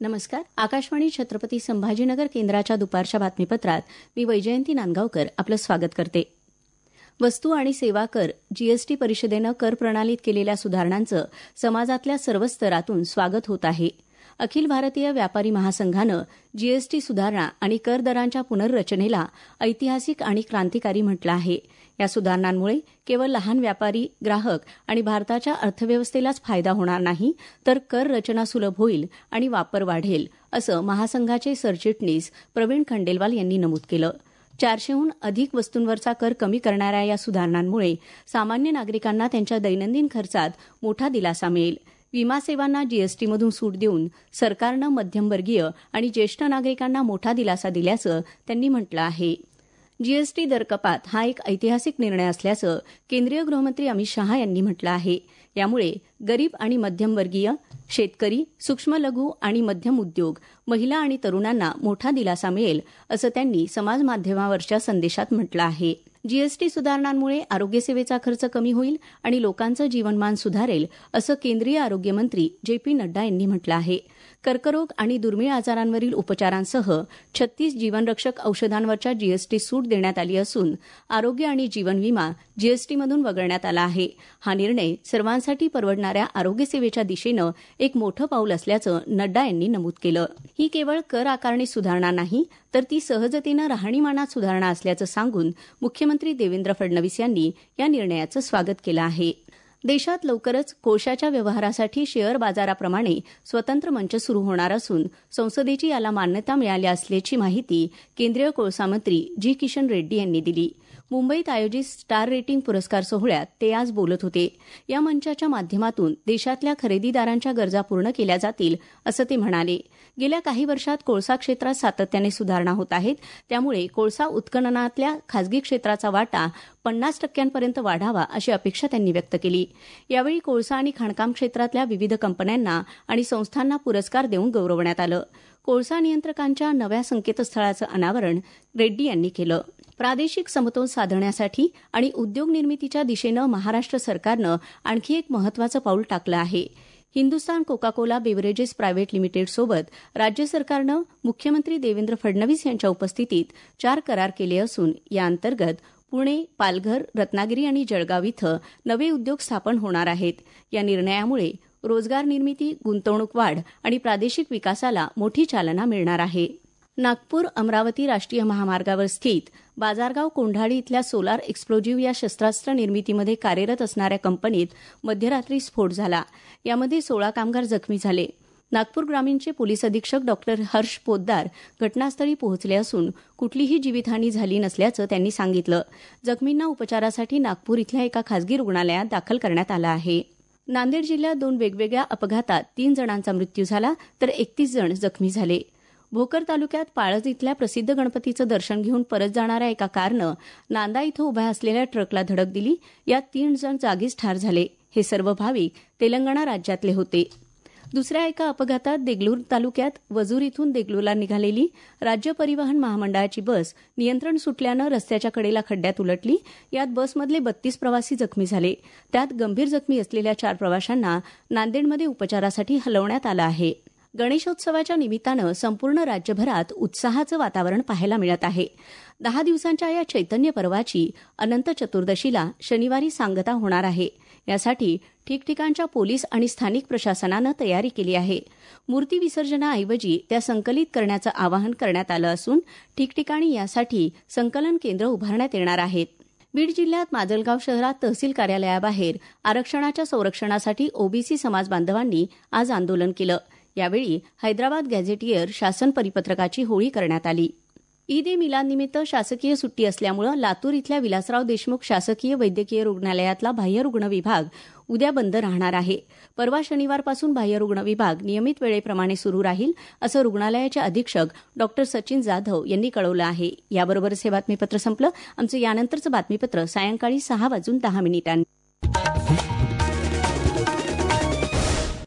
नमस्कार. आकाशवाणी छत्रपती संभाजीनगर केंद्राच्या दुपारच्या बातमीपत्रात मी वैजयंती नांदगावकर आपलं स्वागत करते. वस्तू आणि सेवा कर जीएसटी परिषदेनं कर प्रणालीत केलेल्या सुधारणांचं समाजातल्या सर्व स्तरातून स्वागत होत आहे. अखिल भारतीय व्यापारी महासंघानं जीएसटी सुधारणा आणि कर दरांच्या पुनर्रचनेला ऐतिहासिक आणि क्रांतिकारी म्हटलं आहे. या सुधारणांमुळे केवळ लहान व्यापारी, ग्राहक आणि भारताच्या अर्थव्यवस्थेलाच फायदा होणार नाही, तर कर रचना सुलभ होईल आणि वापर वाढेल, असं महासंघाचे सरचिटणीस प्रवीण खंडेलवाल यांनी नमूद केलं. 400हून अधिक वस्तूंवरचा कर कमी करणाऱ्या या सुधारणांमुळे सामान्य नागरिकांना त्यांच्या दैनंदिन खर्चात मोठा दिलासा मिळेल. विमा सेवांना जीएसटीमधून सूट देऊन सरकारनं मध्यमवर्गीय आणि ज्येष्ठ नागरिकांना मोठा दिलासा दिल्याचं त्यांनी म्हटलं आहे. जीएसटी दर कपात हा एक ऐतिहासिक निर्णय असल्याचं केंद्रीय गृहमंत्री अमित शहा यांनी म्हटलं आहे. यामुळे गरीब आणि मध्यमवर्गीय, शेतकरी, सूक्ष्म लघु आणि मध्यम उद्योग, महिला आणि तरुणांना मोठा दिलासा मिळेल, असं त्यांनी समाजमाध्यमावरच्या संदेशात म्हटलं आहे. जीएसटी सुधारणांमुळे आरोग्यसेवेचा खर्च कमी होईल आणि लोकांचं जीवनमान सुधारेल, असं केंद्रीय आरोग्यमंत्री जे.पी. नड्डा यांनी म्हटलं आहे. कर्करोग आणि दुर्मिळ आजारांवरील उपचारांसह 36 जीवनरक्षक औषधांवरच्या जीएसटी सूट देण्यात आली असून आरोग्य आणि जीवन विमा जीएसटीमधून वगळण्यात आला आहे. हा निर्णय सर्वांसाठी परवडणाऱ्या आरोग्यसेवेच्या दिशेनं एक मोठं पाऊल असल्याचं नड्डा यांनी नमूद केलं. ही केवळ कर आकारणी सुधारणा नाही, तर ती सहजतेनं राहणीमानात सुधारणा असल्याचं सांगून मुख्यमंत्री देवेंद्र फडणवीस यांनी या निर्णयाचं स्वागत केलं आहे. देशात लवकरच कोळशाच्या व्यवहारासाठी शेअर बाजाराप्रमाणे स्वतंत्र मंच सुरू होणार असून संसदेची याला मान्यता मिळाली असल्याची माहिती केंद्रीय कोळसा मंत्री जी. किशन रेड्डी यांनी दिली. मुंबईत आयोजित स्टार रेटिंग पुरस्कार सोहळ्यात ते आज बोलत होते. या मंचाच्या माध्यमातून देशातल्या खरेदीदारांच्या गरजा पूर्ण केल्या जातील, असं ते म्हणाले. गेल्या काही वर्षात कोळसा क्षेत्रात सातत्याने सुधारणा होत आहेत. त्यामुळे कोळसा उत्खननातल्या खासगी क्षेत्राचा वाटा 50% वाढावा, अशी अपेक्षा त्यांनी व्यक्त केली. यावेळी कोळसा आणि खाणकाम क्षेत्रातल्या विविध कंपन्यांना आणि संस्थांना पुरस्कार देऊन गौरवण्यात आलं. कोळसा नियंत्रकांच्या नव्या संकेतस्थळाचं अनावरण रेड्डी यांनी केलं. प्रादेशिक समतोल साधण्यासाठी आणि उद्योग निर्मितीच्या दिशेनं महाराष्ट्र सरकारनं आणखी एक महत्त्वाचं पाऊल टाकलं आहे. Hindustan coca cola beverages private लिमिटेडसोबत राज्य सरकारनं मुख्यमंत्री देवेंद्र फडणवीस यांच्या उपस्थितीत 4 करार केले असून याअंतर्गत पुणे, पालघर, रत्नागिरी आणि जळगाव इथं नवे उद्योग स्थापन होणार आहेत. या निर्णयामुळे रोजगार निर्मिती, गुंतवणूक वाढ आणि प्रादेशिक विकासाला मोठी चालना मिळणार आहे. नागपूर अमरावती राष्ट्रीय महामार्गावर स्थित बाजारगाव कोंढाळी इथल्या सोलार एक्सप्लोजिव्ह या शस्त्रास्त्र निर्मितीमध्ये कार्यरत असणाऱ्या कंपनीत मध्यरात्री स्फोट झाला. यामध्ये 16 कामगार जखमी झाले. नागपूर ग्रामीणचे पोलीस अधीक्षक डॉ. हर्ष पोद्दार घटनास्थळी पोहोचले असून कुठलीही जीवितहानी झाली नसल्याचं त्यांनी सांगितलं. जखमींना उपचारासाठी नागपूर इथल्या एका खासगी रुग्णालयात दाखल करण्यात आलं आहे. नांदेड जिल्ह्यात 2 वेगवेगळ्या अपघातात 3 जणांचा मृत्यू झाला, तर 31 जण जखमी झाले. भोकर तालुक्यात पाळज इथल्या प्रसिद्ध गणपतीचं दर्शन घेऊन परत जाणाऱ्या एका कारनं नांदा इथं उभ्या असलेल्या ट्रकला धडक दिली. यात 3 जण जागीच ठार झाले. हे सर्व भाविक तेलंगणा राज्यातले होते. दुसऱ्या एका अपघातात देगलूर तालुक्यात वजूर इथून देगलूरला निघालेली राज्य परिवहन महामंडळाची बस नियंत्रण सुटल्यानं रस्त्याच्या कडेला खड्ड्यात उलटली. यात बसमधले 32 प्रवासी जखमी झाले. त्यात गंभीर जखमी असलेल्या 4 प्रवाशांना नांदेडमध्ये उपचारासाठी हलवण्यात आलं आहे. गणेशोत्सवाच्या निमित्तानं संपूर्ण राज्यभरात उत्साहाचं वातावरण पाहायला मिळत आहे. 10 दिवसांच्या या चैतन्य पर्वाची अनंत चतुर्दशीला शनिवारी सांगता होणार आहे. यासाठी ठिकठिकाणच्या पोलीस आणि स्थानिक प्रशासनानं तयारी केली आहे. मूर्ती विसर्जनाऐवजी त्या संकलित करण्याचं आवाहन करण्यात आलं असून ठिकठिकाणी यासाठी संकलन केंद्र उभारण्यात येणार आहेत. बीड जिल्ह्यात माजलगाव शहरात तहसील कार्यालयाबाहेर आरक्षणाच्या संरक्षणासाठी ओबीसी समाज बांधवांनी आज आंदोलन केलं. यावेळी हैदराबाद गॅझेटियर शासन परिपत्रकाची होळी करण्यात आली. ईद ए मिलादनिमित्त शासकीय सुट्टी असल्यामुळे लातूर इथल्या विलासराव देशमुख शासकीय वैद्यकीय रुग्णालयातला बाह्यरुग्ण विभाग उद्या बंद राहणार आहे. परवा शनिवारपासून बाह्यरुग्ण विभाग नियमित वेळेप्रमाणे सुरू राहील, असं रुग्णालयाचे अधीक्षक डॉ. सचिन जाधव यांनी कळवलं आहे. याबरोबरच हे बातमीपत्र संपलं. आमचं यानंतरचं बातमीपत्र सायंकाळी 6:10 वाजून 10 मिनिटांनी.